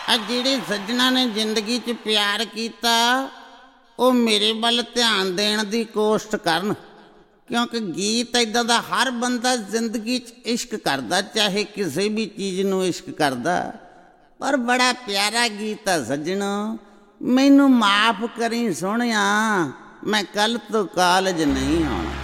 ਜਿਹੜੇ ਸੱਜਣਾ ਨੇ ਜ਼ਿੰਦਗੀ 'ਚ ਪਿਆਰ ਕੀਤਾ ਉਹ ਮੇਰੇ ਵੱਲ ਧਿਆਨ ਦੇਣ ਦੀ ਕੋਸ਼ਿਸ਼ ਕਰਨ, ਕਿਉਂਕਿ ਗੀਤ ਇੱਦਾਂ ਦਾ ਹਰ ਬੰਦਾ ਜ਼ਿੰਦਗੀ 'ਚ ਇਸ਼ਕ ਕਰਦਾ, ਚਾਹੇ ਕਿਸੇ ਵੀ ਚੀਜ਼ ਨੂੰ ਇਸ਼ਕ ਕਰਦਾ। ਪਰ ਬੜਾ ਪਿਆਰਾ ਗੀਤ ਆ ਸੱਜਣੋ, ਮੈਨੂੰ ਮਾਫ਼ ਕਰੀ ਸੋਹਣਿਆ, ਮੈਂ ਕੱਲ੍ਹ ਤੋਂ ਕਾਲਜ ਨਹੀਂ ਆਉਣਾ।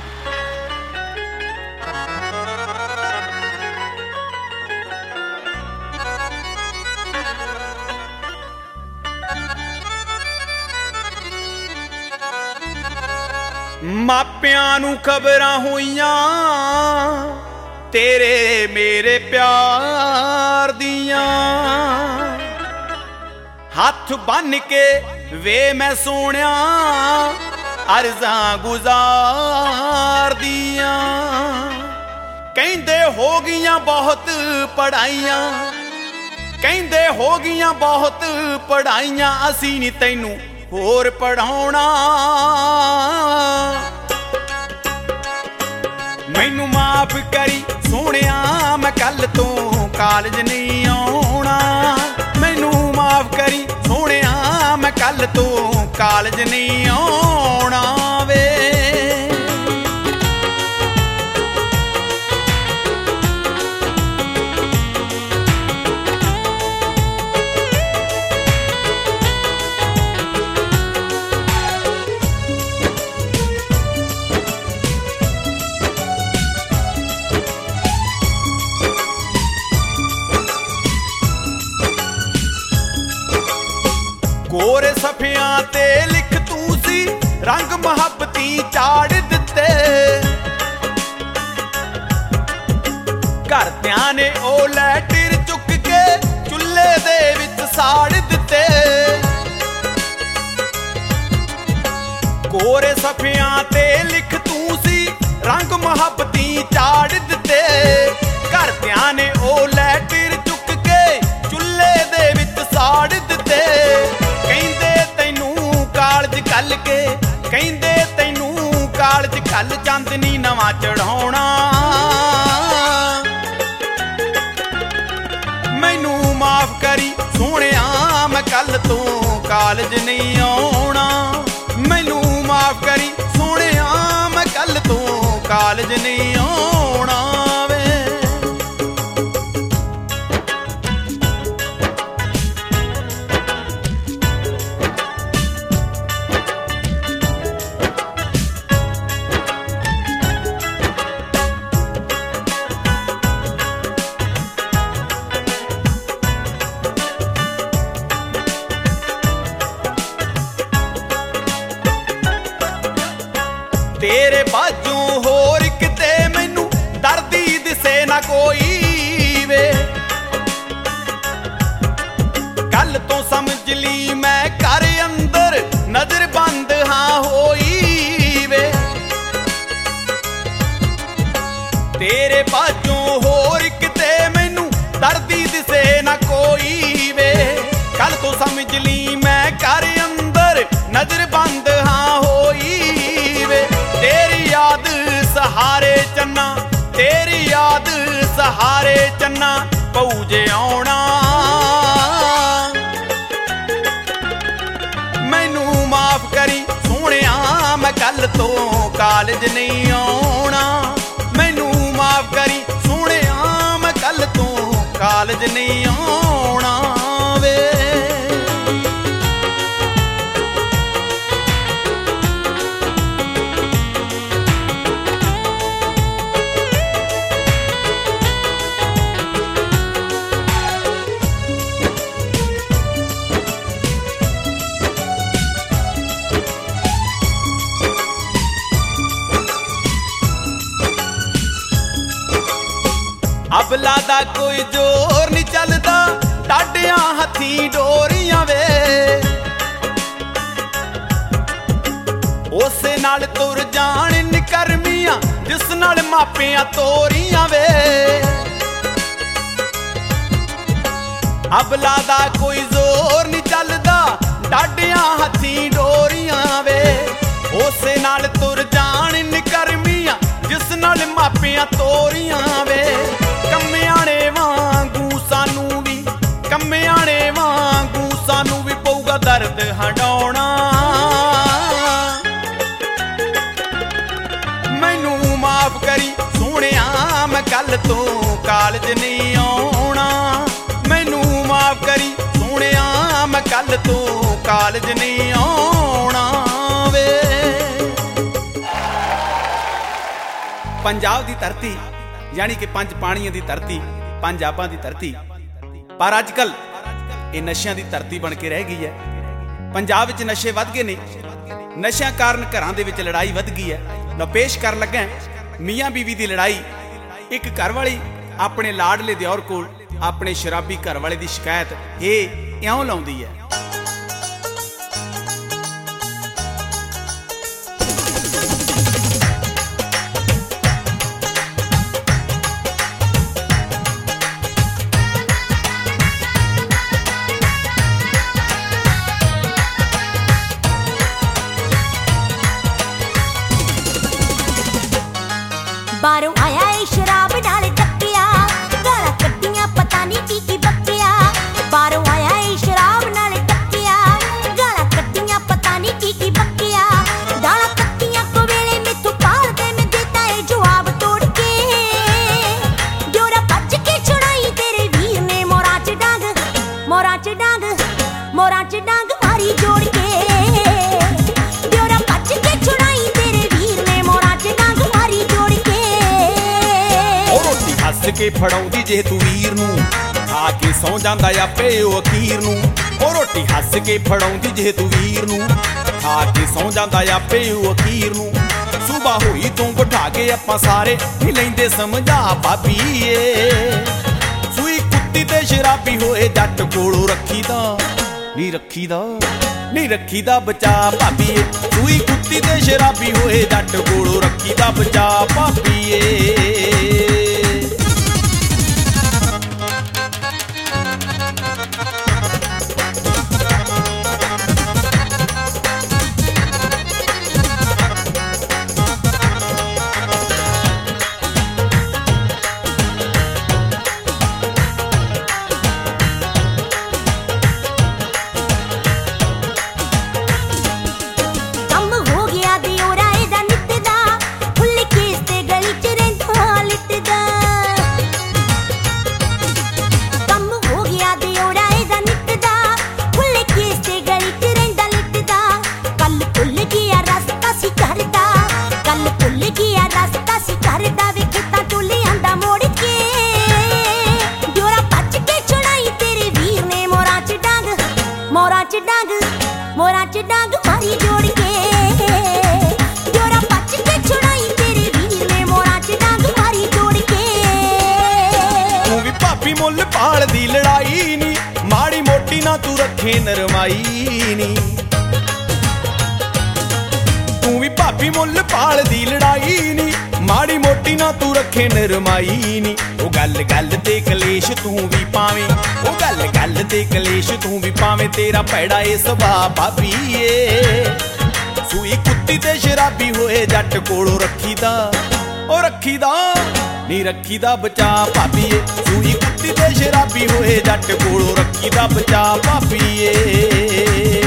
ਮਾਪਿਆਂ ਨੂੰ ਖਬਰਾਂ ਹੋਈਆਂ ਤੇਰੇ ਮੇਰੇ ਪਿਆਰ ਦੀਆਂ, ਹੱਥ ਬੰਨ ਕੇ ਵੇ ਮੈਂ ਸੋਹਣਿਆ ਅਰਜ਼ਾਂ ਗੁਜ਼ਾਰਦੀਆਂ। ਕਹਿੰਦੇ ਹੋ ਗਈਆਂ ਬਹੁਤ ਪੜ੍ਹਾਈਆਂ, ਕਹਿੰਦੇ ਹੋ ਗਈਆਂ ਬਹੁਤ ਪੜ੍ਹਾਈਆਂ, ਅਸੀਂ ਨੀ ਤੈਨੂੰ ਹੋਰ ਪੜ੍ਹਾਉਣਾ। ਮੈਨੂੰ ਮਾਫ਼ ਕਰੀ ਸੋਹਣਿਆ, ਮੈਂ ਕੱਲ੍ਹ ਤੋਂ ਕਾਲਜ ਨਹੀਂ ਆਉਣਾ। ਮੈਨੂੰ ਮਾਫ਼ ਕਰੀ ਸੋਹਣਿਆ, ਮੈਂ ਕੱਲ੍ਹ ਤੋਂ ਕਾਲਜ ਨਹੀਂ ਆਉਣਾ ਵੇ। ਕੋਰੇ ਸਫਿਆਂ ਤੇ ਲਿਖ ਤੂੰ ਸੀ ਰੰਗ ਮੁਹੱਬਤੀ ਚਾੜ ਦਿੱਤੇ, ਘਰਦਿਆਂ ਨੇ ਉਹ ਲੈਟਰ ਚੁੱਕ ਕੇ ਚੁੱਲ੍ਹੇ ਦੇ ਵਿੱਚ ਸਾੜ ਦਿੱਤੇ। ਕੋਰੇ ਸਫਿਆਂ ਤੇ ਲਿਖ ਤੂੰ ਸੀ ਰੰਗ ਮੁਹੱਬਤੀ ਚਾੜ ਦਿੱਤੇ, ਘਰਦਿਆਂ ਨੇ ਉਹ ਲੈਟਰ ਚੁੱਕ ਕੇ ਚੁੱਲ੍ਹੇ ਦੇ ਵਿੱਚ ਸਾੜ ਦਿੱਤੇ। ਕਹਿੰਦੇ ਤੈਨੂੰ ਕਾਲਜ ਘੱਲ ਕੇ, ਕਹਿੰਦੇ ਤੈਨੂੰ ਕਾਲਜ ਘੱਲ ਚਾਂਦਨੀ ਨਵਾਂ ਚੜਾਉਣਾ। ਮੈਨੂੰ ਮਾਫ਼ ਕਰੀ ਸੋਹਣਿਆ, ਮੈਂ ਕੱਲ੍ਹ ਤੋਂ ਕਾਲਜ ਨਹੀਂ ਆਉਣਾ। ਮੈਨੂੰ ਮਾਫ਼ ਕਰੀ ਸੋਹਣਿਆ, ਮੈਂ ਕੱਲ੍ਹ ਤੋਂ ਕਾਲਜ ਨਹੀਂ ਆਉਣਾ ਵੇ। ਤੇਰੇ ਬਾਝੋਂ ਹੋਰ ਕਿਤੇ ਮੈਨੂੰ ਦਰਦੀ ਦਿਸੇ ਨਾ ਕੋਈ ਵੇ, ਕੱਲ ਤੋਂ ਸਮਝ ਲਈ ਮੈਂ ਘਰ ਅੰਦਰ ਨਜ਼ਰ ਬੰਦ ਹਾਂ ਹੋਈ ਵੇ। ਤੇਰੇ ਬਾਝੋਂ ਹੋਰ ਕਿਤੇ ਮੈਨੂੰ ਦਰਦੀ ਦਿਸੇ ਨਾ ਕੋਈ ਵੇ, ਕੱਲ ਤੋਂ ਸਮਝ ਲਈ ਮੈਂ ਘਰ ਅੰਦਰ ਨਜ਼ਰ ਬੰਦ ਹਾਂ ਹੋਈ ਵੇ। ਤੇਰੀ ਯਾਦ ਸਹਾਰੇ ਚੰਨਾ, ਤੇਰੀ ਯਾਦ ਸਹਾਰੇ ਚੰਨਾ ਪਊ ਜੇ ਆਉਣਾ। ਮੈਨੂੰ ਮਾਫ਼ ਕਰੀ ਸੋਹਣਿਆ, ਮੈਂ ਕੱਲ੍ਹ ਤੋਂ ਕਾਲਜ ਨਹੀਂ ਆਉਣਾ। ਮੈਨੂੰ ਮਾਫ਼ ਕਰੀ ਸੋਹਣਿਆ, ਮੈਂ ਕੱਲ੍ਹ ਤੋਂ ਕਾਲਜ ਨਹੀਂ ਆਉਣਾ ਵੇ। ਅਬਲਾ ਦਾ ਕੋਈ ਜ਼ੋਰ ਨਹੀਂ ਚੱਲਦਾ, ਡਾਢਿਆਂ ਹੱਥੀਂ ਡੋਰੀਆਂ ਵੇ। ਉਸੇ ਨਾਲ ਤੁਰ ਜਾਣ ਨਿਕਰਮੀਆਂ, ਜਿਸ ਨਾਲ ਮਾਪਿਆਂ ਤੋਰੀਆਂ ਵੇ। ਅਬਲਾ ਦਾ ਕੋਈ ਜ਼ੋਰ ਨਹੀਂ ਚੱਲਦਾ, ਡਾਢਿਆਂ ਹੱਥੀਂ ਡੋਰੀਆਂ ਵੇ। ਉਸੇ ਨਾਲ ਤੁਰ ਜਾਣ ਨਿਕਰਮੀਆਂ, ਜਿਸ ਨਾਲ ਮਾਪਿਆਂ ਤੋਰੀਆਂ ਵੇ। ਕੰਮਿਆਣੇ ਵਾਂਗੂ ਸਾਨੂੰ ਵੀ, ਕੰਮਿਆਣੇ ਵਾਂਗ ਮੈਂ ਕੱਲ ਤੋਂ ਕਾਲਜ ਨਹੀਂ ਆਉਣਾ, ਮੈਨੂੰ ਮਾਫ ਕਰੀ ਸੋਹਣਿਆ ਮੈਂ ਕੱਲ ਤੋਂ ਕਾਲਜ ਨਹੀਂ ਆਉਣਾ ਵੇ। ਪੰਜਾਬ ਦੀ ਧਰਤੀ ਯਾਨੀ ਕਿ ਪੰਜ ਪਾਣੀਆਂ ਦੀ ਧਰਤੀ, ਪੰਜ ਆਬਾਂ ਦੀ ਧਰਤੀ, ਪਰ ਅੱਜ ਕੱਲ ਇਹ ਨਸ਼ਿਆਂ ਦੀ ਧਰਤੀ ਬਣ ਕੇ ਰਹਿ ਗਈ ਹੈ। ਪੰਜਾਬ ਵਿੱਚ ਨਸ਼ੇ ਵੱਧ ਗਏ ਨੇ, ਨਸ਼ਿਆਂ ਕਾਰਨ ਘਰਾਂ ਦੇ ਵਿੱਚ ਲੜਾਈ ਵੱਧ ਗਈ ਹੈ। ਮੈਂ ਪੇਸ਼ ਕਰਨ ਲੱਗਾ ਮੀਆਂ ਬੀਵੀ ਦੀ ਲੜਾਈ। ਇੱਕ ਘਰਵਾਲੀ ਆਪਣੇ ਲਾਡਲੇ ਦਿਓਰ ਕੋਲ ਆਪਣੇ ਸ਼ਰਾਬੀ ਘਰਵਾਲੇ ਦੀ ਸ਼ਿਕਾਇਤ ਇਹ ਇਉਂ ਲਾਉਂਦੀ ਹੈ। ਬਾਹਰੋਂ ਆਇਆ ਏ ਸ਼ਰਾਬ ਨਾਲ ਟੱਕਿਆ, ਗਾਲਾਂ ਕੱਢੀਆਂ ਪਤਾ ਨਹੀਂ ਕੀ ਕੀ ਬੱਕਿਆ। ਬਾਹਰੋਂ ਆਇਆ ਏ ਸ਼ਰਾਬ ਨਾਲ ਟੱਕਿਆ, ਗਾਲਾਂ ਕੱਢੀਆਂ ਪਤਾ ਨਹੀਂ ਕੀ ਕੀ ਬੱਕਿਆ। ਗਾਲਾਂ ਕੱਢੀਆਂ ਕੋ ਵੇਲੇ ਮੈਥੋਂ ਪਾਲਦੇ ਮੈਂ ਦਿੱਤਾ ਏ ਜਵਾਬ ਤੋੜ ਕੇ। ਜੋਰਾ ਭੱਜ ਕੇ ਛੁਡਾਈ ਤੇਰੇ ਵੀਰ ਨੇ ਮੋਰਾਂ ਚ ਡਾਂਗ, ਮੋਰਾਂ ਚ ਡਾਂਗ, ਮੋਰਾਂ ਚ ਡਾਂਗ ਮਾਰੀ ਜੋੜ ਕੇ। ਹੱਸ ਕੇ ਫੜਾਉਂਦੀ ਜੇ ਤੂੰ ਵੀਰ ਨੂੰ, ਖਾ ਕੇ ਸੌਂ ਜਾਂਦਾ ਆਪੇ ਉਹ ਅਖੀਰ ਨੂੰ। ਉਹ ਰੋਟੀ ਹੱਸ ਕੇ ਫੜਾਉਂਦੀ ਜੇ ਤੂੰ ਵੀਰ ਨੂੰ, ਖਾ ਕੇ ਸੌਂ ਜਾਂਦਾ ਆਪੇ ਉਹ ਅਖੀਰ ਨੂੰ। ਸੁਬਾ ਹੋਈ ਤੂੰ ਬਿਠਾ ਕੇ ਆਪਾਂ ਸਾਰੇ ਹੀ ਲੈਂਦੇ ਸਮਝਾ ਭਾਬੀਏ। ਸੂਈ ਕੁੱਤੀ ਤੇ ਸ਼ਰਾਬੀ ਹੋਏ ਜੱਟ ਕੋਲੋਂ ਰੱਖੀਦਾ ਨੀ ਰੱਖੀਦਾ, ਨੀ ਰੱਖੀਦਾ ਬਚਾ ਭਾਬੀਏ। ਸੂਈ ਕੁੱਤੀ ਤੇ ਸ਼ਰਾਬੀ ਹੋਏ ਜੱਟ ਕੋਲੋਂ ਰੱਖੀਦਾ ਬਚਾ ਭਾਬੀਏ। ਮੋਰਾਂ ਚ ਡਾਂਗ ਮਾਰੀ ਜੋੜ ਕੇ। ਜੋਰਾ ਭੱਜ ਕੇ ਛੁਡਾਈ ਤੇਰੇ ਵੀਰ ਨੇ ਮੋਰਾਂ ਚ ਡਾਂਗ ਮਾਰੀ ਜੋੜ ਕੇ। ਤੂੰ ਵੀ ਭਾਬੀ ਮੁੱਲ ਪਾਲਦੀ ਲੜਾਈ ਨੀ, ਮਾੜੀ ਮੋਟੀ ਨਾ ਤੂੰ ਰੱਖੇ ਨਰਮਾਈ ਨੀ। ਤੂੰ ਵੀ ਭਾਬੀ ਮੁੱਲ ਪਾਲਦੀ ਲੜਾਈ ਨੀ, ਮਾੜੀ ਮੋਟੀ ਨਾ ਤੂੰ ਰੱਖੇ ਨਰਮਾਈ ਨੀ। ਉਹ ਗੱਲ ਗੱਲ ਤੇ ਕਲੇਸ਼ ਤੂੰ ਵੀ ਪਾਵੇਂ, ਉਹ ਗੱਲ ਗੱਲ ਤੇ ਕਲੇਸ਼ ਤੂੰ ਵੀ ਪਾਵੇਂ, ਤੇਰਾ ਭੈੜਾ ਏ ਸੁਭਾਅ ਭਾਬੀਏ। ਸੂਈ ਕੁੱਤੀ ਤੇ ਸ਼ਰਾਬੀ ਹੋਏ ਜੱਟ ਕੋਲੋਂ ਰੱਖੀਦਾ, ਉਹ ਰੱਖੀਦਾ ਨੀ ਰੱਖੀਦਾ ਬਚਾ ਭਾਬੀਏ। ਸੂਈ ਕੁੱਤੀ ਤੇ ਸ਼ਰਾਬੀ ਹੋਏ ਜੱਟ ਕੋਲੋਂ ਰੱਖੀਦਾ ਬਚਾ ਭਾਬੀਏ।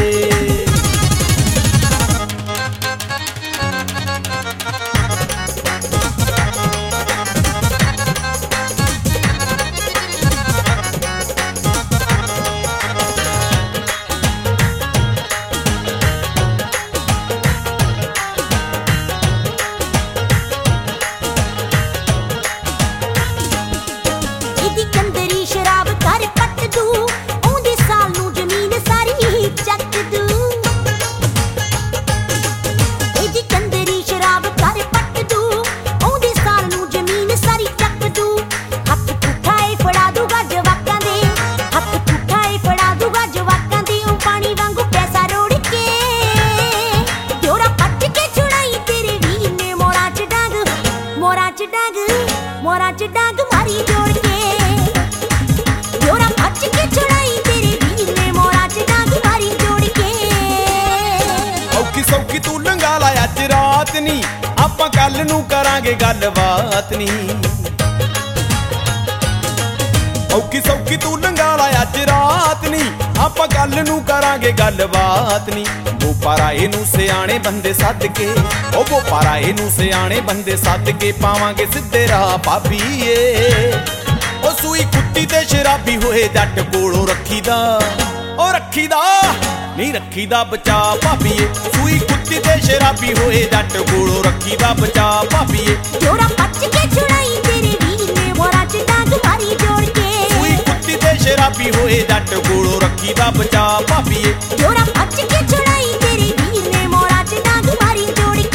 ਮੋਰਾਂ ਚ ਡਾਂਗ ਮਾਰੀ ਜੋੜ ਕੇ। ਜੋਰਾ ਭੱਜ ਕੇ ਛੁਡਾਈ ਤੇਰੇ ਵੀਰ ਨੇ ਮੋਰਾਂ ਚ ਡਾਂਗ ਮਾਰੀ ਜੋੜ ਕੇ। ਔਖੀ ਸੌਖੀ ਤੂੰ ਲੰਘਾ ਲਾ ਅੱਜ ਰਾਤ ਨੀ, ਆਪਾਂ ਕੱਲ ਨੂੰ ਕਰਾਂਗੇ ਗੱਲਬਾਤ ਨੀ। ਔਖੀ ਸੌਖੀ ਤੂੰ ਲੰਘਾਲਾ ਅੱਜ ਰਾਤ ਨੀ, ਆਪਾਂ ਗੱਲ ਨੂੰ ਕਰਾਂਗੇ ਗੱਲਬਾਤ ਨੀ। ਗੋਪਾਰਾਏ ਨੂੰ ਸਿਆਣੇ ਬੰਦੇ ਸੱਦ ਕੇ, ਉਹ ਗੋਪਾਰਾਏ ਨੂੰ ਸਿਆਣੇ ਬੰਦੇ ਸੱਦ ਕੇ ਪਾਵਾਂਗੇ ਸਿੱਧੇ ਰਾਹ ਭਾਬੀਏ। ਉਹ ਸੂਈ ਕੁੱਤੀ ਤੇ ਸ਼ਰਾਬੀ ਹੋਏ ਜੱਟ ਕੋਲੋਂ ਰੱਖੀਦਾ, ਉਹ ਰੱਖੀਦਾ ਨਹੀਂ ਰੱਖੀਦਾ ਬਚਾ ਭਾਬੀਏ। ਸੂਈ ਕੁੱਤੀ ਤੇ ਸ਼ਰਾਬੀ ਹੋਏ ਜੱਟ ਕੋਲੋਂ ਰੱਖੀਦਾ ਬਚਾ ਭਾਬੀਏ। ਜੋੜਾ ਪੱਚ ਕੇ ਛੁੜਾਈ ਤੇਰੇ ਵੀਰ ਨੇ ਮੋਰਾ ਚ ਡਾਂਗ ਮਾਰੀ ਜੋੜ ਕੇ। ਸੂਈ ਕੁੱਤੀ ਤੇ ਸ਼ਰਾਬੀ ਹੋਏ ਜੱਟ ਕੋਲੋਂ ਰੱਖੀਦਾ ਬਚਾ ਭਾਬੀਏ। ਜੋੜਾ ਪੱਚ ਕੇ ਛੁੜਾਈ ਤੇਰੇ ਵੀਰ ਨੇ ਮੋਰਾ ਚ ਡਾਂਗ ਮਾਰੀ ਜੋੜ ਕੇ।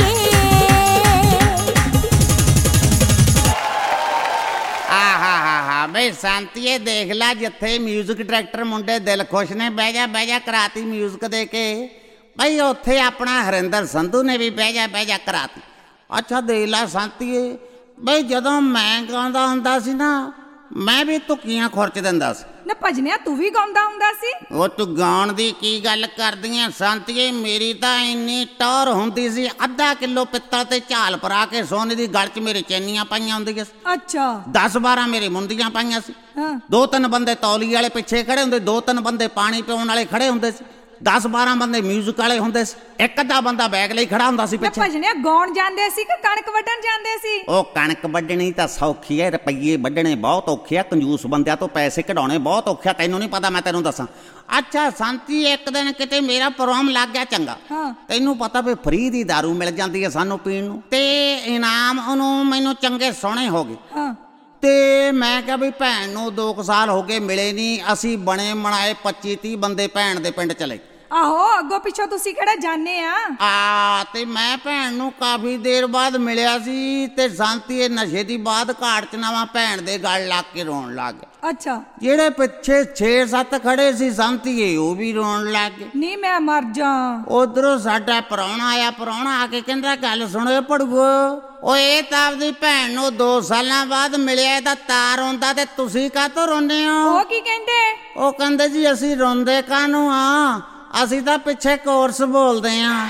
ਬਈ ਸ਼ਾਂਤੀਏ ਦੇਖ ਲੈ, ਜਿੱਥੇ ਮਿਊਜ਼ਿਕ ਡਾਇਰੈਕਟਰ ਮੁੰਡੇ ਦਿਲ ਖੁਸ਼ ਨੇ ਬਹਿ ਜਾ ਕਰਾਤੀ ਮਿਊਜ਼ਿਕ ਦੇ ਕੇ, ਬਈ ਉੱਥੇ ਆਪਣਾ ਹਰਿੰਦਰ ਸੰਧੂ ਨੇ ਵੀ ਬਹਿ ਜਾ ਕਰਾਤੀ। ਅੱਛਾ ਦੇਖ ਲੈ ਸ਼ਾਂਤੀਏ, ਬਈ ਜਦੋਂ ਮੈਂ ਗਾਉਂਦਾ ਹੁੰਦਾ ਸੀ ਨਾ, ਮੈਂ ਵੀ ਤੁੱਕੀਆਂ ਖੁਰਚ ਦਿੰਦਾ ਸੀ। ਨਾ ਭਜਨਿਆ ਤੂੰ ਵੀ ਗਾਉਂਦਾ ਹੁੰਦਾ ਸੀ? ਉਹ ਤੂੰ ਗਾਉਣ ਦੀ ਕੀ ਗੱਲ ਕਰਦੀ ਆਂ ਸ਼ਾਂਤੀਏ, ਮੇਰੀ ਤਾਂ ਇੰਨੀ ਟੌਰ ਹੁੰਦੀ ਸੀ, ਅੱਧਾ ਕਿਲੋ ਪਿੱਤਲ ਤੇ ਝਾਲ ਪਰਾ ਕੇ ਸੋਨੇ ਦੀ ਗਲ 'ਚ ਮੇਰੇ ਚੈਨੀਆਂ ਪਾਈਆਂ ਹੁੰਦੀਆਂ ਸੀ। ਅੱਛਾ 10-12 ਮੇਰੇ ਮੁੰਦੀਆਂ ਪਾਈਆਂ ਸੀ। ਹਾਂ 2-3 ਬੰਦੇ ਤੌਲੀ ਵਾਲੇ ਪਿੱਛੇ ਖੜੇ ਹੁੰਦੇ, 2-3 ਬੰਦੇ ਪਾਣੀ ਪਿਉਣ ਵਾਲੇ ਖੜੇ ਹੁੰਦੇ ਸੀ, 10-12 ਬੰਦੇ ਮਿਊਜ਼ਿਕ ਵਾਲੇ ਹੁੰਦੇ ਸੀ, ਇੱਕ ਅੱਧਾ ਬੰਦਾ ਬੈਗ ਲਈ ਖੜਾ ਹੁੰਦਾ ਸੀ ਨਾ ਪਿੱਛੇ। ਭਜਨਿਆ ਗਾਉਣ ਜਾਂਦੇ ਸੀ ਕਿ ਕਣਕ ਵੱਢਣ ਜਾਂਦੇ ਸੀ? ਉਹ ਕਣਕ ਵੱਢਣੀ ਤਾਂ ਸੌਖੀ ਹੈ, ਰੁਪਈਏ ਵੱਢਣੇ ਬਹੁਤ ਔਖੇ ਆ, ਕੰਜੂਸ ਬੰਦਿਆਂ ਤੋਂ ਪੈਸੇ ਕਢਾਉਣੇ ਬਹੁਤ ਔਖੇ ਆ। ਤੈਨੂੰ ਨਹੀਂ ਪਤਾ, ਮੈਂ ਤੈਨੂੰ ਦੱਸਾਂ। ਅੱਛਾ ਸ਼ਾਂਤੀ, ਇੱਕ ਦਿਨ ਕਿਤੇ ਮੇਰਾ ਪ੍ਰੋਗਰਾਮ ਲੱਗ ਗਿਆ ਚੰਗਾ। ਹਾਂ ਤੈਨੂੰ ਪਤਾ ਵੀ ਫਰੀ ਦੀ ਦਾਰੂ ਮਿਲ ਜਾਂਦੀ ਹੈ ਸਾਨੂੰ ਪੀਣ ਨੂੰ, ਤੇ ਇਨਾਮ ਉਹਨੂੰ ਮੈਨੂੰ ਚੰਗੇ ਸੋਹਣੇ ਹੋ ਗਏ। ਹਾਂ ਤੇ ਮੈਂ ਕਿਹਾ ਵੀ ਭੈਣ ਨੂੰ 2 ਸਾਲ ਹੋ ਗਏ ਮਿਲੇ ਨਹੀਂ, ਅਸੀਂ ਬਣੇ ਬਣਾਏ 25-30 ਬੰਦੇ ਭੈਣ ਦੇ ਪਿੰਡ ਚਲੇ। ਆਹੋ ਅੱਗੋਂ ਪਿੱਛੋਂ ਤੁਸੀਂ ਕਿਹੜਾ ਜਾਣੇ ਆ? ਤੇ ਮੈਂ ਭੈਣ ਨੂੰ ਕਾਫੀ ਦੇਰ ਬਾਅਦ ਮਿਲਿਆ ਸੀ, ਤੇ ਸ਼ਾਂਤੀ ਇਹ ਨਸ਼ੇ ਦੀ ਬਾਅਦ ਘਾਟ ਚ ਨਵਾਂ ਭੈਣ ਦੇ ਗਲ ਲੱਗ ਕੇ ਰੋਣ ਲੱਗ ਗਿਆ। ਅੱਛਾ ਜਿਹੜੇ ਪਿੱਛੇ 6-7 ਖੜੇ ਸੀ ਸ਼ਾਂਤੀ ਉਹ ਵੀ ਰੋਣ ਲੱਗ ਗਏ। ਨਹੀਂ ਮੈਂ ਮਰ ਜਾ। ਉਧਰੋਂ ਸਾਡਾ ਪ੍ਰਾਹੁਣਾ ਆਇਆ, ਪ੍ਰਾਹੁਣਾ ਆ ਕੇ ਕਹਿੰਦਾ ਗੱਲ ਸੁਣੋ ਪੜੂਓ, ਓਏ ਇਹ ਤਾਂ ਆਪਦੀ ਭੈਣ ਨੂੰ 2 ਸਾਲਾਂ ਬਾਅਦ ਮਿਲਿਆ ਤਾਂ ਤਾਰ ਹੁੰਦਾ, ਤੇ ਤੁਸੀਂ ਕਾਹਤੋਂ ਰੋਂਦੇ ਹੋ? ਉਹ ਕੀ ਕਹਿੰਦੇ? ਉਹ ਕਹਿੰਦੇ ਜੀ ਅਸੀਂ ਰੋਂਦੇ ਕਾਹਨੂੰ ਆ, ਅਸੀਂ ਤਾਂ ਪਿੱਛੇ ਕੋਰਸ ਬੋਲਦੇ ਆਂ।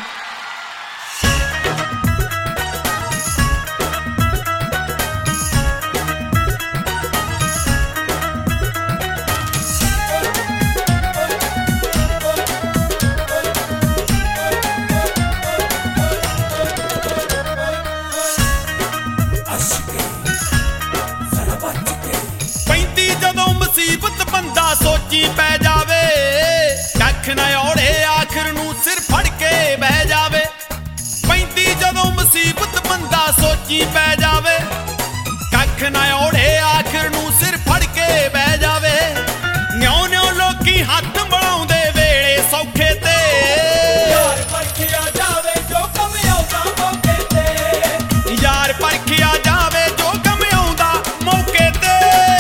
ਪੈਂਦੀ ਜਦੋਂ ਮੁਸੀਬਤ ਬੰਦਾ ਸੋਚੀ ਪੈ ਜਾਵੇ, ਕੱਖ ਨਾ ਔੜੇ ਆਖਰ ਨੂੰ ਸਿਰ ਫੜ ਕੇ ਬਹਿ ਜਾਵੇ। ਪੈਂਦੀ ਜਦੋਂ ਮੁਸੀਬਤ ਬੰਦਾ ਸੋਚੀ ਪੈ ਜਾਵੇ, ਕੱਖ ਨਾ ਔੜੇ ਆਖਰ ਨੂੰ ਸਿਰ ਫੜ ਕੇ ਬਹਿ ਜਾਵੇ। ਨਿਉ ਲੋਕੀ ਹੱਥ ਮਿਲਾਉਂਦੇ ਵੇਲੇ ਸੌਖੇ ਤੇ, ਯਾਰ ਪਰਖਿਆ ਜਾਵੇ ਜੋ ਕੰਮ ਆਉਂਦਾ ਮੌਕੇ ਤੇ, ਯਾਰ ਪਰਖਿਆ ਜਾਵੇ ਜੋ ਕੰਮ ਆਉਂਦਾ ਮੌਕੇ ਤੇ।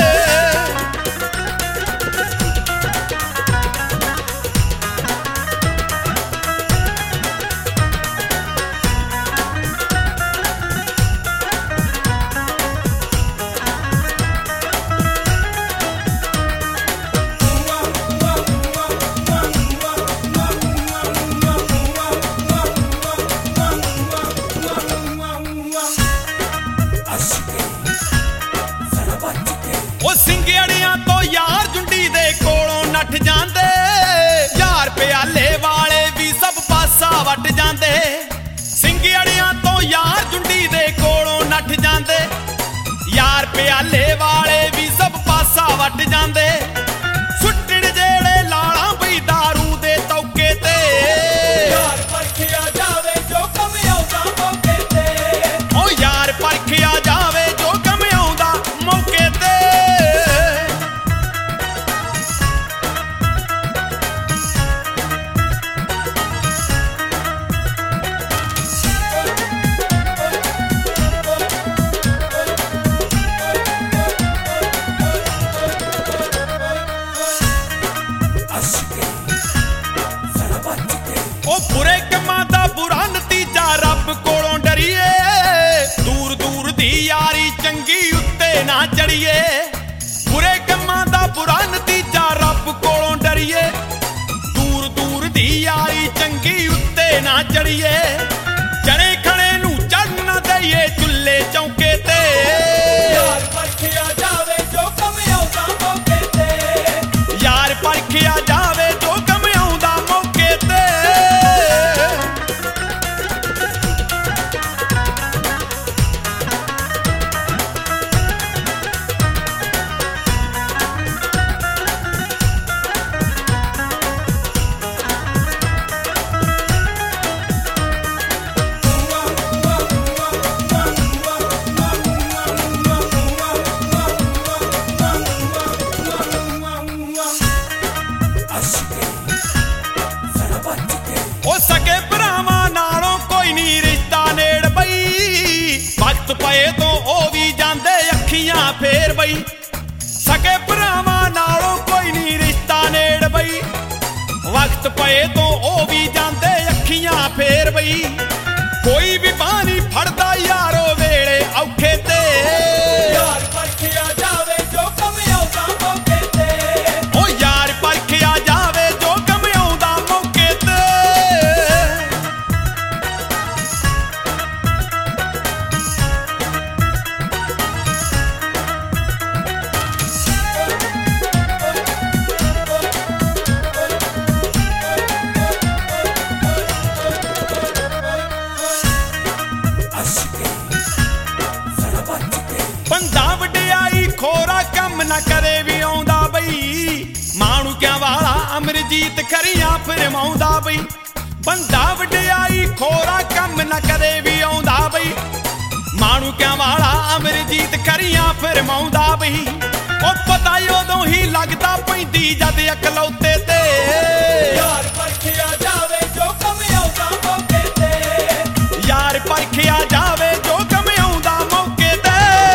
ਉਹ ਸਿੰਗਿਆੜੀਆਂ ਤੋਂ ਯਾਰ ਜੁੰਡੀ ਦੇ ਕੋਲੋਂ ਨੱਠ ਜਾਂਦੇ, ਯਾਰ ਪਿਆਲੇ ਵਾਲੇ ਵੀ ਸਭ ਪਾਸਾ ਵੱਟ ਜਾਂਦੇ। ਸਿੰਗਿਆੜੀਆਂ ਤੋਂ ਯਾਰ ਜੁੰਡੀ ਦੇ ਕੋਲੋਂ ਨੱਠ ਜਾਂਦੇ, ਯਾਰ ਪਿਆਲੇ ਵਾਲੇ ਵੀ ਸਭ ਪਾਸਾ ਵੱਟ ਜਾਂਦੇ। ਸੁੱਟਣ ਜਿਹੜੇ ਲਾਲਾਂ ਬਈ ਦਾਰੂ ਦੇ ਤੌਕੇ ਤੇ, ਯਾਰ ਪਰਖਿਆ ਜਾਵੇ ਜੋ ਕੰਮ ਆਉਂਦਾ ਮੌਕੇ ਤੇ, ਓ ਯਾਰ ਪਰਖਿਆ ਜਾਵੇ ਜੋ ਕੰਮ ਆਉਂਦਾ ਮੌਕੇ ਤੇ। ਉਹ ਬੁਰੇ ਕੰਮਾਂ ਦਾ ਬੁਰਾ ਨਤੀਜਾ ਰੱਬ ਕੋਲੋਂ ਡਰੀਏ, ਦੂਰ ਦੂਰ ਦੀ ਯਾਰੀ ਚੰਗੀ ਉੱਤੇ ਨਾ ਚੜੀਏ। ਬੁਰੇ ਕੰਮਾਂ ਦਾ ਬੁਰਾ ਨਤੀਜਾ ਰੱਬ ਕੋਲੋਂ ਡਰੀਏ, ਦੂਰ ਦੂਰ ਦੀ ਯਾਰੀ ਚੰਗੀ ਉੱਤੇ ਨਾ ਚੜੀਏ। ਜਣੇ ਖਣੇ ਨੂੰ ਚੜ੍ਹ ਨਾ ਦਈਏ ਚੁੱਲ੍ਹੇ ਚੌਂਕੇ ਤੇ, ਯਾਰ ਪਰਖਿਆ ਜਾਵੇ ਜੋ ਕੰਮ ਆਉਂਦਾ ਮੌਕੇ ਵਕਤ ਪਏ ਤੋਂ ਉਹ ਵੀ ਜਾਂਦੇ ਅੱਖੀਆਂ ਫੇਰ ਬਈ ਸਕੇ ਭਰਾਵਾਂ ਨਾਲੋਂ ਕੋਈ ਨਹੀਂ ਰਿਸ਼ਤਾ ਨੇੜ ਬਈ ਵਕਤ ਪਏ ਤੋਂ ਉਹ ਵੀ ਜਾਂਦੇ ਅੱਖੀਆਂ ਫੇਰ ਬਈ ਕੋਈ ਵੀ ਪਾਣੀ ਫੜਦਾ ਯਾਰੋ ਵੇਲੇ ਔਖੇ ਤੇ ਯਾਰ ਪਰਖਿਆ ਜਾਵੇ ਜੋ ਕੰਮ ਆਉਂਦਾ ਮੌਕੇ ਤੇ ਓ ਯਾਰ ਪਰਖਿਆ ਜਾਵੇ ਜੋ ਕੰਮ ਆਉਂਦਾ ਮੌਕੇ ਤੇ ਬੰਦਾ ਵਡਿਆਈ ਖੋਰਾ ਕੰਮ ਨਾ ਕਰੇ ਵੀ ਆਉਂਦਾ ਬਈ ਮਾਣੂਕਿਆਂ ਵਾਲਾ ਅਮਰਜੀਤ ਖਰੀਆਂ ਫਿਰਮਾਉਂਦਾ ਬਈ ਬੰਦਾ ਵਡਿਆਈ ਖੋਰਾ ਕੰਮ ਨਾ ਕਰੇ ਵੀ ਆਉਂਦਾ ਬਈ ਮਾਣੂਕਿਆਂ ਵਾਲਾ ਅਮਰਜੀਤ ਖਰੀਆਂ ਫਿਰਮਾਉਂਦਾ ਬਈ ਉਹ ਪਤਾ ਉਦੋਂ ਹੀ ਲੱਗਦਾ ਪੈਂਦੀ ਜਦ ਇਕਲੌਤੇ ਤੇ ਯਾਰ ਪਰਖਿਆ ਜਾਵੇ ਜੋ ਕੰਮ ਆਉਂਦਾ ਮੌਕੇ ਤੇ ਯਾਰ ਪਰਖਿਆ ਜਾਵੇ ਜੋ ਕੰਮ ਆਉਂਦਾ ਮੌਕੇ ਤੇ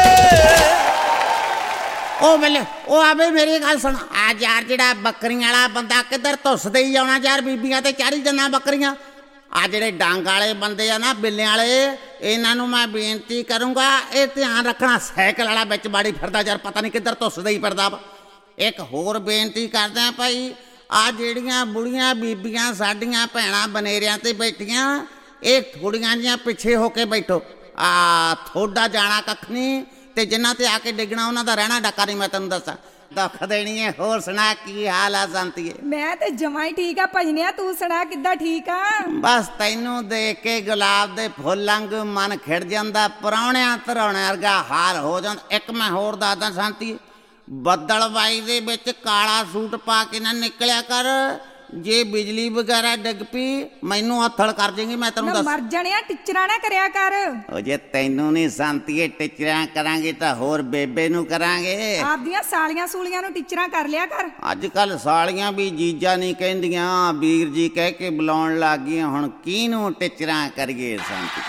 ਉਹ ਵੇਲੇ ਉਹ ਆਵੇ ਮੇਰੀ ਗੱਲ ਸੁਣ ਆ ਯਾਰ ਜਿਹੜਾ ਬੱਕਰੀਆਂ ਵਾਲਾ ਬੰਦਾ ਕਿੱਧਰ ਧੁੱਸਦੇ ਹੀ ਆਉਣਾ ਯਾਰ ਬੀਬੀਆਂ ਤੇ ਚਾੜੀ ਜੰਨਾ ਬੱਕਰੀਆਂ ਆ ਜਿਹੜੇ ਡੰਗ ਵਾਲੇ ਬੰਦੇ ਆ ਨਾ ਬਿੱਲਿਆਂ ਵਾਲੇ ਇਹਨਾਂ ਨੂੰ ਮੈਂ ਬੇਨਤੀ ਕਰੂੰਗਾ ਇਹ ਧਿਆਨ ਰੱਖਣਾ ਸਾਈਕਲ ਵਾਲਾ ਵਿੱਚ ਬਾੜੀ ਫਿਰਦਾ ਯਾਰ ਪਤਾ ਨਹੀਂ ਕਿੱਧਰ ਧੁੱਸਦਾ ਹੀ ਫਿਰਦਾ ਵਾ ਇੱਕ ਹੋਰ ਬੇਨਤੀ ਕਰਦਾ ਭਾਈ ਆ ਜਿਹੜੀਆਂ ਬੁੜੀਆਂ ਬੀਬੀਆਂ ਸਾਡੀਆਂ ਭੈਣਾਂ ਬਨੇਰਿਆਂ ਤੇ ਬੈਠੀਆਂ ਇਹ ਥੋੜੀਆਂ ਜਿਹੀਆਂ ਪਿੱਛੇ ਹੋ ਕੇ ਬੈਠੋ ਆ ਥੋੜਾ ਜਾਣਾ ਕੱਖ ਨਹੀਂ ਤੇ ਜਿਨ੍ਹਾਂ ਤੇ ਆ ਕੇ ਡਿੱਗਣਾ ਉਹਨਾਂ ਦਾ ਰਹਿਣਾ ਡੱਕਾ ਨਹੀਂ ਮੈਂ ਤੈਨੂੰ ਦੱਸਾਂ ਦੁੱਖ ਦੇਣੀ ਹੈ ਹੋਰ ਸੁਣਾ ਕੀ ਹਾਲ ਆ ਸੰਤੀਏ ਮੈਂ ਤੇ ਜਮਾਂ ਹੀ ਠੀਕ ਆ ਭਜਨਿਆ ਤੂੰ ਸੁਣਾ ਕਿੱਦਾਂ ਠੀਕ ਆ ਬਸ ਤੈਨੂੰ ਦੇਖ ਕੇ ਗੁਲਾਬ ਦੇ ਫੁੱਲ ਵਾਂਗੂ ਮਨ ਖਿੜ ਜਾਂਦਾ ਪ੍ਰਾਹੁਣਿਆਂ ਧਰਾਉਣਿਆਂ ਵਰਗਾ ਹਾਲ ਹੋ ਜਾਂਦਾ ਇੱਕ ਮੈਂ ਹੋਰ ਦੱਸਦਾ ਸੰਤੀਏ ਬੱਦਲਬਾਈ ਦੇ ਵਿੱਚ ਕਾਲਾ ਸੂਟ ਪਾ ਕੇ ਨਾ ਨਿਕਲਿਆ ਕਰ ਜੇ ਬਿਜਲੀ ਵਗੈਰਾ ਡਿੱਗ ਪਈ ਮੈਨੂੰ ਹੱਥੜ ਕਰ ਜਾਏਗੀ ਮੈਂ ਤੈਨੂੰ ਦੱਸ ਮਰ ਜਾਣਿਆ ਟਿਚਰਾਂ ਨਾ ਕਰਿਆ ਕਰ ਉਹ ਜੇ ਤੈਨੂੰ ਨਹੀਂ ਸੰਤੀਏ ਟਿਚਰਾਂ ਕਰਾਂਗੇ ਤਾਂ ਹੋਰ ਬੇਬੇ ਨੂੰ ਕਰਾਂਗੇ ਆਪਦੀਆਂ ਸਾਲੀਆਂ ਸੂਲੀਆਂ ਨੂੰ ਟਿਚਰਾਂ ਕਰ ਲਿਆ ਕਰ ਅੱਜ ਕੱਲ ਸਾਲੀਆਂ ਵੀ ਜੀਜਾ ਨਹੀਂ ਕਹਿੰਦੀਆਂ ਵੀਰ ਜੀ ਕਹਿ ਕੇ ਬੁਲਾਉਣ ਲੱਗ ਗਈਆਂ ਹੁਣ ਕਿਹਨੂੰ ਟਿਚਰਾਂ ਕਰੀਏ ਸੰਤੀਏ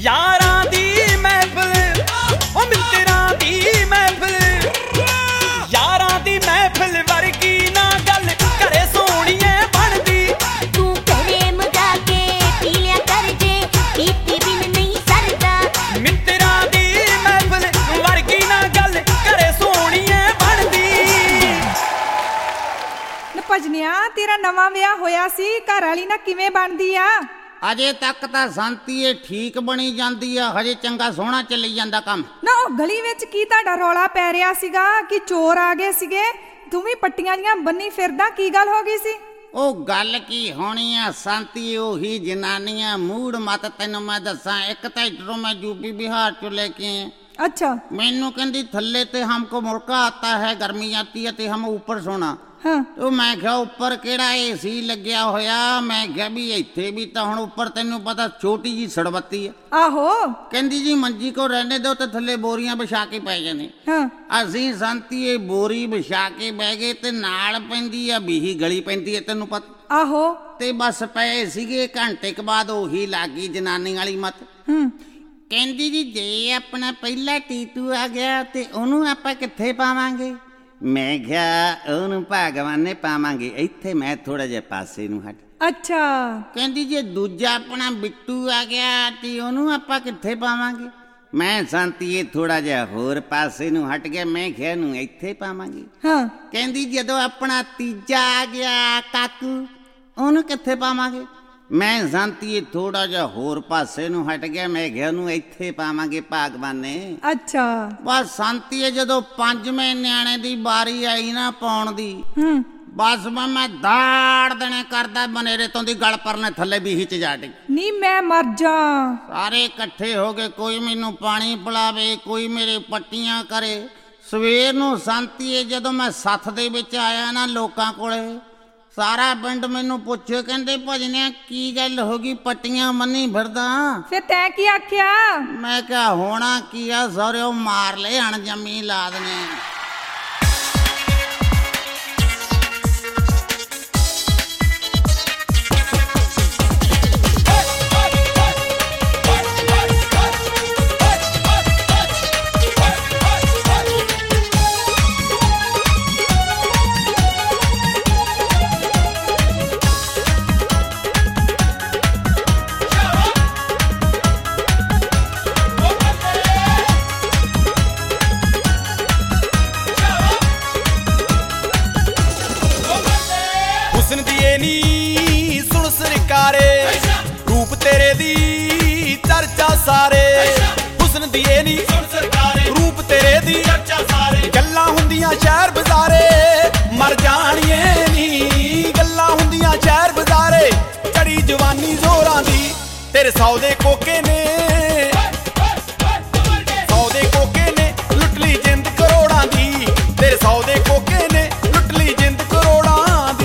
यारां दी महफिल ओ मित्तरां दी महफिल यारां दी महफिल वर्गी ना गल घरे सोहणीए बनदी तू घरे मजा के पी लिया कर जे पीते बिन नहीं सरदा मित्तरां दी महफिल वर्गी ना गल घरे सोहणीए बनदी। ਭਜਨਿਆ ਤੇਰਾ ਨਵਾਂ ਵਿਆਹ ਹੋਇਆ ਸੀ, ਘਰ ਵਾਲੀ ਨਾ ਕਿਵੇਂ ਬਣਦੀ ਆ? ਅਜੇ ਤੱਕ ਤਾਂ ਸੰਤੀਏ ਠੀਕ ਬਣੀ ਜਾਂਦੀ ਆ, ਹਜੇ ਚੰਗਾ ਸੋਹਣਾ ਚੱਲੀ ਜਾਂਦਾ ਕੰਮ। ਨਾ ਉਹ ਗਲੀ ਵਿੱਚ ਕੀ ਤੁਹਾਡਾ ਰੌਲਾ ਪੈ ਰਿਹਾ ਸੀਗਾ ਕਿ ਚੋਰ ਆ ਗਏ ਸੀਗੇ? ਤੂੰ ਵੀ ਪੱਟੀਆਂ ਜੀਆਂ ਬੰਨੀ ਫਿਰਦਾ, ਕੀ ਗੱਲ ਹੋ ਗਈ ਸੀ? ਉਹ ਗੱਲ ਕੀ ਹੋਣੀ ਆ ਸੰਤੀ, ਉਹੀ ਜਨਾਨੀਆਂ ਮੂੜ ਮਤ। ਤੈਨੂੰ ਮੈਂ ਦੱਸਾਂ, ਇੱਕ ਤਾਂ ਇੱਧਰੋਂ ਮੈਂ यूपी बिहार चो लेके आए। अच्छा। मैनू कहती थल्ले ते हमको मुड़का आता है, गर्मी आती है ते हम ऊपर सोना। हाँ। तो मैं क्या ऊपर केड़ा AC लग्या होया, मैं क्या भी इत्थे भी तो हुण ऊपर तैनू पता छोटी जी सड़बत्ती है। आहो। कहंदी जी मंजी को रहने दो ते थल्ले बोरियां बिछा के पै जाने। हाँ। असीं संती ये बोरी बिछा के बह गए ते नाल पैंदी आ बीही गली पैंदी है, तैनू पता। आहो। ते बस पए सीगे, घंटे के बाद ओही लागी जनानी वाली मत। कहंदी जी जे अपना पहला टीटू आ गया ते ओनू आपां कित्थे पावांगे? मैं क्या ओनू भगवाने पावांगे, इत्थे मैं थोड़ा जिहा पासे नूं हट। अच्छा। कहंदी जे दूजा अपना बिट्टू आ गया ते ओनू आपां कित्थे पावांगे? मैं शांतिए थोड़ा जिहा होर पासे नूं हट गया, मैं क्या नूं इत्थे पावांगे। हाँ। कहंदी जदों अपना तीजा आ गया काकू, ओनू कित्थे पावांगे? मैं शांतिए थोड़ा जिहा होर पासे नूं हट गया, मैं क्या नूं इत्थे पावांगे भगवाने। अच्छा। बस शांतिए जदों पंजवें न्याणे दी बारी आई ना पाउण दी, बस मैं दाड़ देने करदा बनेरे तो दी गल परने थल्ले बीही च जा डी। नी मैं मर जा। सारे इकट्ठे हो गए, कोई मैनू पानी पिलावे, कोई मेरे पट्टियां करे। सवेर नूं शांतिए जदों मैं सत्थ दे विच आया ना लोकां कोले, सारा पिंड मैनू पुछे, कहंदे भजनिया की गल हो गई, पट्टियां मन्नी फिरदा? फिर तैं की आख्या? मैं क्या होना की आ, सौरे मार ले अणजमी लाद ने। रूप तेरे दी चर्चा सारे, हुस्न दिए नी रूप तेरे दी गल्लां हुंदियां शहर बजारे, मर जानिए नी गल्लां हुंदियां शहर बजारे। चढ़ी जवानी जोरां दी तेरे सौदे कोके ने, सौदे कोके ने लुट ली जिंद करोड़ां दी, तेरे सौदे कोके ने लुट ली जिंद करोड़ां दी।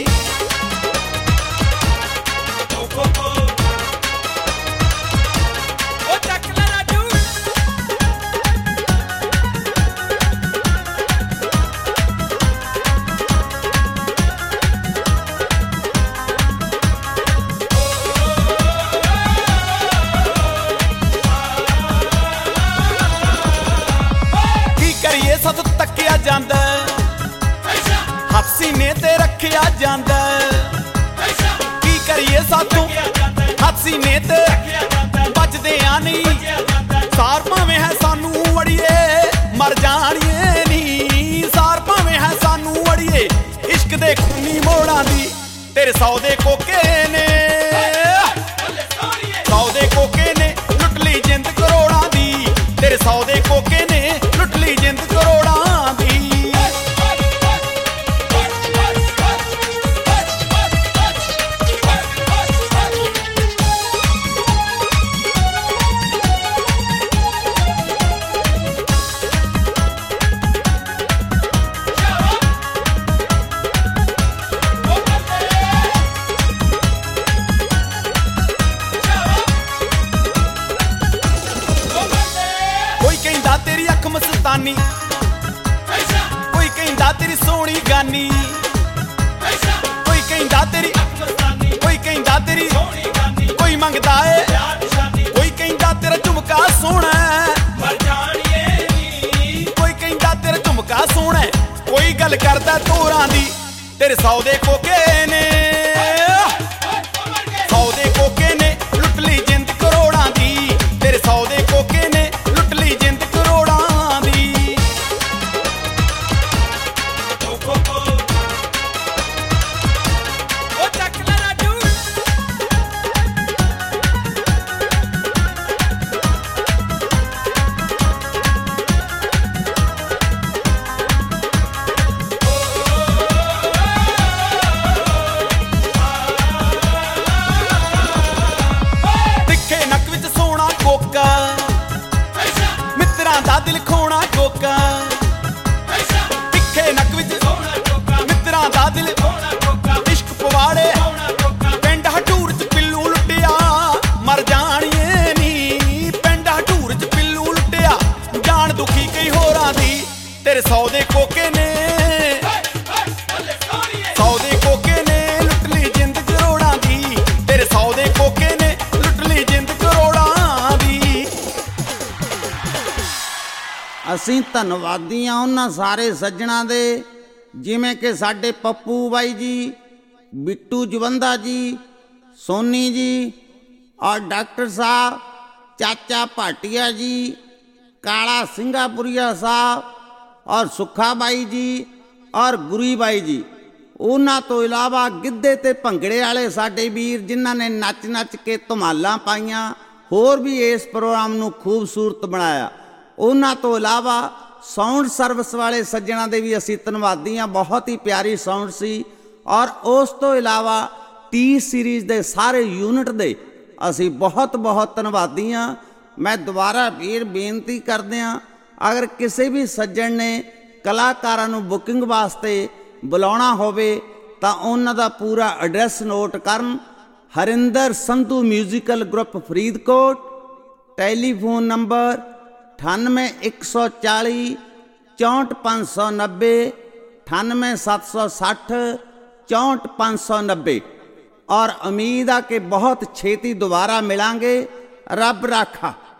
सत तकिया जांदा हथ सीने ते रखिया जांदा, की करिए साथों हथ सीने ते बचदे आ नहीं, सार भावें है सानू अड़िए मर जानिए नी, सार भावें है सानू अड़िए इश्क दे खूनी मोड़ां दी, तेरे सौदे कोके ने, सौदे कोके ने लुट ली जिंद करोड़ां दी, तेरे सौदे कोके ने लुट ली जिंद करोड़ां दी। तेरी अख मस्तानी, कोई कहंदा तेरी सोहनी गानी, कोई कहंदा तेरी कोई कहंदा तेरी कोई मंगदा है, कोई कहंदा तेरा ਤੇਰੇ 100 ਦੇ ਕੋਕੇ ਨੇ 100 ਦੇ ਕੋਕੇ ਨੇ ਲੁੱਟ ਲਈ ਜਿੰਦ ਕਰੋੜਾਂ ਦੀ ਤੇਰੇ 100 ਦੇ ਕੋਕੇ ਨੇ ਲੁੱਟ ਲਈ ਜਿੰਦ ਕਰੋੜਾਂ ਦੀ ਉਹ ਚੱਕ ਲੈ ਰਾਜੂ ਤਿੱਖੇ ਨੱਕ ਵਿੱਚ ਸੋਹਣਾ ਕੋਕਾ ਮਿੱਤਰਾਂ ਦਾ ਦਿਲ ਖੋਣਾ ਕੋਕਾ ਤਿੱਖੇ ਨੱਕ ਵਿੱਚ ਸੋਹਣਾ ਕੋਕਾ ਮਿੱਤਰਾਂ ਦਾ ਦਿਲ ਖੋਣਾ ਕੋਕਾ ਇਸ਼ਕ ਪਵਾੜੇ ਪਿੰਡ ਹਟੂਰ ਚ ਪਿੱਲੂ ਲੁੱਟਿਆ ਮਰ ਜਾਣੀਏ ਨੀ ਪਿੰਡ ਹਟੂਰ ਚ ਪਿੱਲੂ ਲੁੱਟਿਆ ਜਾਣ ਦੁਖੀ ਕਈ ਹੋਰਾਂ ਦੀ ਤੇਰੇ 100 ਦੇ ਕੋਕੇ ਨੇ 100 ਦੇ ਕੋਕੇ ਨੇ ਲੁੱਟ ਲਈ ਜਿੰਦ ਕਰੋੜਾਂ ਦੀ ਤੇਰੇ 100 ਦੇ ਕੋਕੇ ਨੇ ਲੁੱਟ ਲਈ ਜਿੰਦ ਕਰੋੜਾਂ ਦੀ ਅਸੀਂ ਧੰਨਵਾਦੀ ਹਾਂ ਉਹਨਾਂ ਸਾਰੇ ਸੱਜਣਾਂ ਦੇ ਜਿਵੇਂ ਕਿ ਸਾਡੇ ਪੱਪੂ ਬਾਈ ਜੀ, ਬਿੱਟੂ ਜਵੰਦਾ ਜੀ, ਸੋਨੀ ਜੀ ਔਰ ਡਾਕਟਰ ਸਾਹਿਬ, ਚਾਚਾ ਭਾਟੀਆ ਜੀ, ਕਾਲਾ ਸਿੰਘਾਪੁਰੀਆ ਸਾਹਿਬ ਔਰ ਸੁੱਖਾ ਬਾਈ ਜੀ ਔਰ ਗੁਰੀ ਬਾਈ ਜੀ। ਉਹਨਾਂ ਤੋਂ ਇਲਾਵਾ ਗਿੱਧੇ ਤੇ ਭੰਗੜੇ ਵਾਲੇ ਸਾਡੇ ਵੀਰ ਜਿਨ੍ਹਾਂ ਨੇ ਨੱਚ ਨੱਚ ਕੇ ਧਮਾਲਾਂ ਪਾਈਆਂ, ਹੋਰ ਵੀ ਇਸ ਪ੍ਰੋਗਰਾਮ ਨੂੰ ਖੂਬਸੂਰਤ ਬਣਾਇਆ। ਉਹਨਾਂ ਤੋਂ ਇਲਾਵਾ ਸਾਊਂਡ ਸਰਵਿਸ ਵਾਲੇ ਸੱਜਣਾਂ ਦੇ ਵੀ ਅਸੀਂ ਧੰਨਵਾਦੀ ਹਾਂ, ਬਹੁਤ ਹੀ ਪਿਆਰੀ ਸਾਊਂਡ ਸੀ। ਔਰ ਉਸ ਤੋਂ ਇਲਾਵਾ ਟੀ ਸੀਰੀਜ਼ ਦੇ ਸਾਰੇ ਯੂਨਿਟ ਦੇ ਅਸੀਂ ਬਹੁਤ ਬਹੁਤ ਧੰਨਵਾਦੀ ਹਾਂ। ਮੈਂ ਦੁਬਾਰਾ ਫਿਰ ਬੇਨਤੀ ਕਰਦੇ ਹਾਂ, ਅਗਰ ਕਿਸੇ ਵੀ ਸੱਜਣ ਨੇ ਕਲਾਕਾਰਾਂ ਨੂੰ ਬੁਕਿੰਗ ਵਾਸਤੇ ਬੁਲਾਉਣਾ ਹੋਵੇ ਤਾਂ ਉਹਨਾਂ ਦਾ ਪੂਰਾ ਐਡਰੈਸ ਨੋਟ ਕਰਨ। Harinder Sandhu musical group Faridkot, telephone number 9814 64590 98760 64590। और उम्मीद आ कि बहुत छेती दोबारा मिलांगे। रब राखा।